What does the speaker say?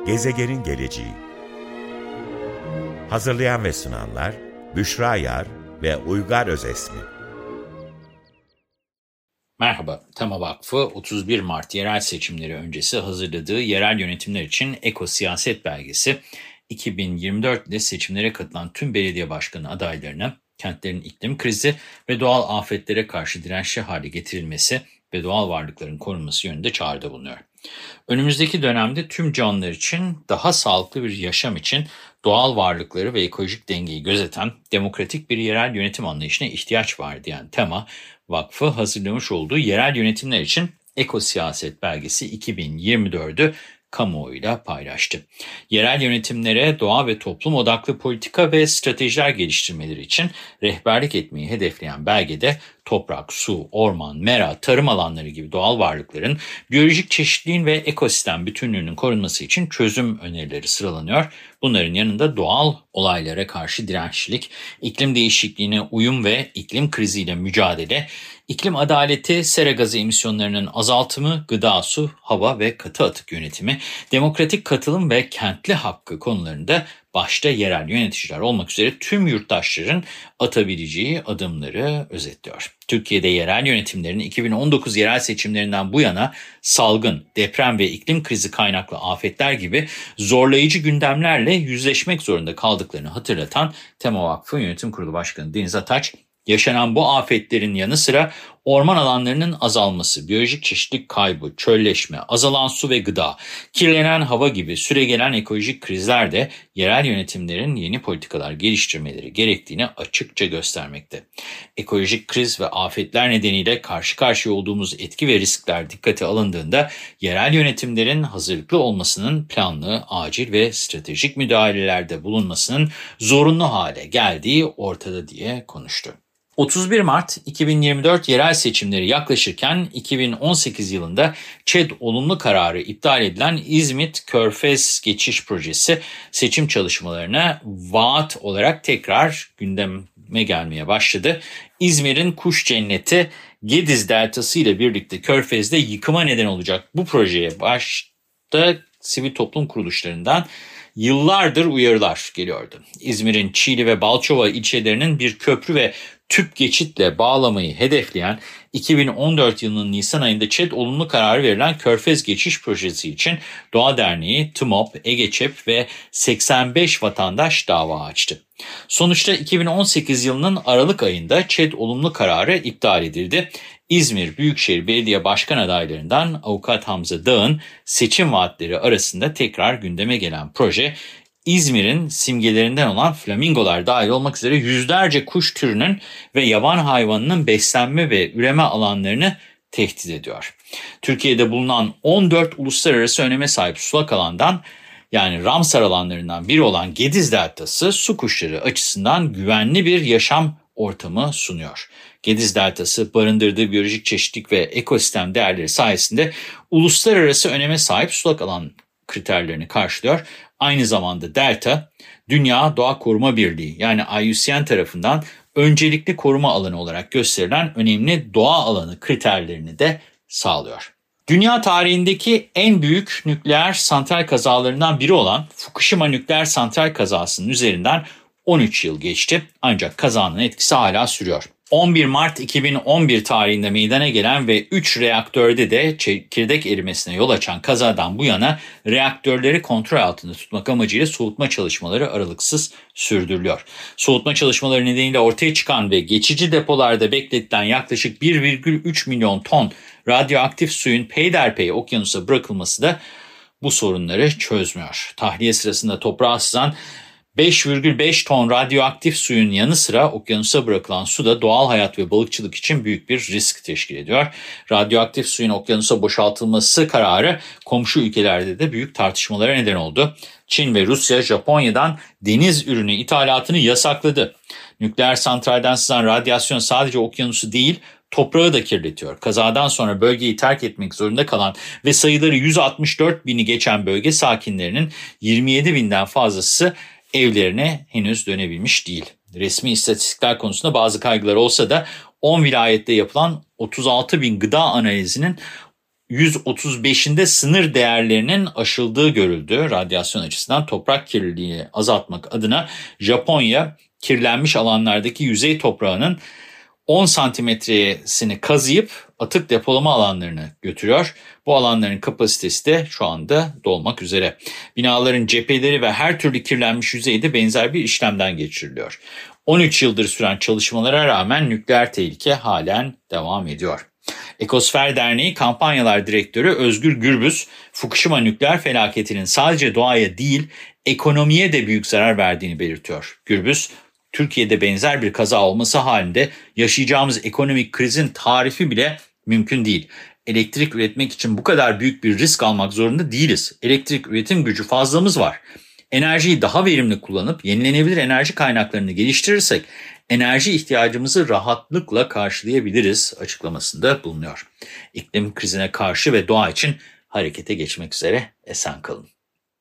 Gezegenin geleceği. Hazırlayan ve sunanlar Büşra Yar ve Uygar Özesmi. Merhaba, Tema Vakfı 31 Mart yerel seçimleri öncesi hazırladığı yerel yönetimler için Ekosiyaset belgesi, 2024'de seçimlere katılan tüm belediye başkanı adaylarına kentlerin iklim krizi ve doğal afetlere karşı dirençli hale getirilmesi ve doğal varlıkların korunması yönünde çağrıda bulunuyor. Önümüzdeki dönemde tüm canlılar için daha sağlıklı bir yaşam için doğal varlıkları ve ekolojik dengeyi gözeten demokratik bir yerel yönetim anlayışına ihtiyaç var diyen Tema Vakfı hazırlamış olduğu yerel yönetimler için Ekosiyaset belgesi 2024'ü kamuoyuyla paylaştı. Yerel yönetimlere doğa ve toplum odaklı politika ve stratejiler geliştirmeleri için rehberlik etmeyi hedefleyen belgede toprak, su, orman, mera, tarım alanları gibi doğal varlıkların biyolojik çeşitliliğin ve ekosistem bütünlüğünün korunması için çözüm önerileri sıralanıyor. Bunların yanında doğal olaylara karşı dirençlilik, iklim değişikliğine uyum ve iklim kriziyle mücadele, iklim adaleti, sera gazı emisyonlarının azaltımı, gıda, su, hava ve katı atık yönetimi, demokratik katılım ve kentli hakkı konularında başta yerel yöneticiler olmak üzere tüm yurttaşların atabileceği adımları özetliyor. Türkiye'de yerel yönetimlerin 2019 yerel seçimlerinden bu yana salgın, deprem ve iklim krizi kaynaklı afetler gibi zorlayıcı gündemlerle yüzleşmek zorunda kaldıklarını hatırlatan Tema Vakfı Yönetim Kurulu Başkanı Deniz Ataç, yaşanan bu afetlerin yanı sıra orman alanlarının azalması, biyolojik çeşitlilik kaybı, çölleşme, azalan su ve gıda, kirlenen hava gibi süregelen ekolojik krizler de yerel yönetimlerin yeni politikalar geliştirmeleri gerektiğini açıkça göstermekte. Ekolojik kriz ve afetler nedeniyle karşı karşıya olduğumuz etki ve riskler dikkate alındığında yerel yönetimlerin hazırlıklı olmasının, planlı, acil ve stratejik müdahalelerde bulunmasının zorunlu hale geldiği ortada diye konuştu. 31 Mart 2024 yerel seçimleri yaklaşırken 2018 yılında ÇED olumlu kararı iptal edilen İzmit-Körfez geçiş projesi seçim çalışmalarına vaat olarak tekrar gündeme gelmeye başladı. İzmir'in kuş cenneti Gediz Deltası ile birlikte Körfez'de yıkıma neden olacak bu projeye başta sivil toplum kuruluşlarından yıllardır uyarılar geliyordu. İzmir'in Çiğli ve Balçova ilçelerinin bir köprü ve tüp geçitle bağlamayı hedefleyen 2014 yılının Nisan ayında ÇED olumlu kararı verilen Körfez Geçiş Projesi için Doğa Derneği, TMOP, EGÇEP ve 85 vatandaş dava açtı. Sonuçta 2018 yılının Aralık ayında ÇED olumlu kararı iptal edildi. İzmir Büyükşehir Belediye Başkan adaylarından Avukat Hamza Dağ'ın seçim vaatleri arasında tekrar gündeme gelen proje, İzmir'in simgelerinden olan flamingolar dahil olmak üzere yüzlerce kuş türünün ve yaban hayvanının beslenme ve üreme alanlarını tehdit ediyor. Türkiye'de bulunan 14 uluslararası öneme sahip sulak alandan, yani Ramsar alanlarından biri olan Gediz Deltası, su kuşları açısından güvenli bir yaşam ortamı sunuyor. Gediz Deltası barındırdığı biyolojik çeşitlilik ve ekosistem değerleri sayesinde uluslararası öneme sahip sulak alan kriterlerini karşılıyor. Aynı zamanda delta, Dünya Doğa Koruma Birliği yani IUCN tarafından öncelikli koruma alanı olarak gösterilen önemli doğa alanı kriterlerini de sağlıyor. Dünya tarihindeki en büyük nükleer santral kazalarından biri olan Fukushima nükleer santral kazasının üzerinden 13 yıl geçti, ancak kazanın etkisi hala sürüyor. 11 Mart 2011 tarihinde meydana gelen ve 3 reaktörde de çekirdek erimesine yol açan kazadan bu yana reaktörleri kontrol altında tutmak amacıyla soğutma çalışmaları aralıksız sürdürülüyor. Soğutma çalışmaları nedeniyle ortaya çıkan ve geçici depolarda bekletilen yaklaşık 1,3 milyon ton radyoaktif suyun peyderpey okyanusa bırakılması da bu sorunları çözmüyor. Tahliye sırasında toprağa sızan 5,5 ton radyoaktif suyun yanı sıra okyanusa bırakılan su da doğal hayat ve balıkçılık için büyük bir risk teşkil ediyor. Radyoaktif suyun okyanusa boşaltılması kararı komşu ülkelerde de büyük tartışmalara neden oldu. Çin ve Rusya, Japonya'dan deniz ürünü ithalatını yasakladı. Nükleer santralden sızan radyasyon sadece okyanusu değil, toprağı da kirletiyor. Kazadan sonra bölgeyi terk etmek zorunda kalan ve sayıları 164 bini geçen bölge sakinlerinin 27 binden fazlası evlerine henüz dönebilmiş değil. Resmi istatistikler konusunda bazı kaygılar olsa da 10 vilayette yapılan 36 bin gıda analizinin 135'inde sınır değerlerinin aşıldığı görüldü. Radyasyon açısından toprak kirliliğini azaltmak adına Japonya kirlenmiş alanlardaki yüzey toprağının 10 santimetresini kazıyıp atık depolama alanlarına götürüyor. Bu alanların kapasitesi de şu anda dolmak üzere. Binaların cepheleri ve her türlü kirlenmiş yüzeyde benzer bir işlemden geçiriliyor. 13 yıldır süren çalışmalara rağmen nükleer tehlike halen devam ediyor. Ekosfer Derneği Kampanyalar Direktörü Özgür Gürbüz, Fukushima nükleer felaketinin sadece doğaya değil, ekonomiye de büyük zarar verdiğini belirtiyor. Gürbüz, Türkiye'de benzer bir kaza olması halinde yaşayacağımız ekonomik krizin tarifi bile mümkün değil. Elektrik üretmek için bu kadar büyük bir risk almak zorunda değiliz. Elektrik üretim gücü fazlamız var. Enerjiyi daha verimli kullanıp yenilenebilir enerji kaynaklarını geliştirirsek enerji ihtiyacımızı rahatlıkla karşılayabiliriz açıklamasında bulunuyor. İklim krizine karşı ve doğa için harekete geçmek üzere esen kalın.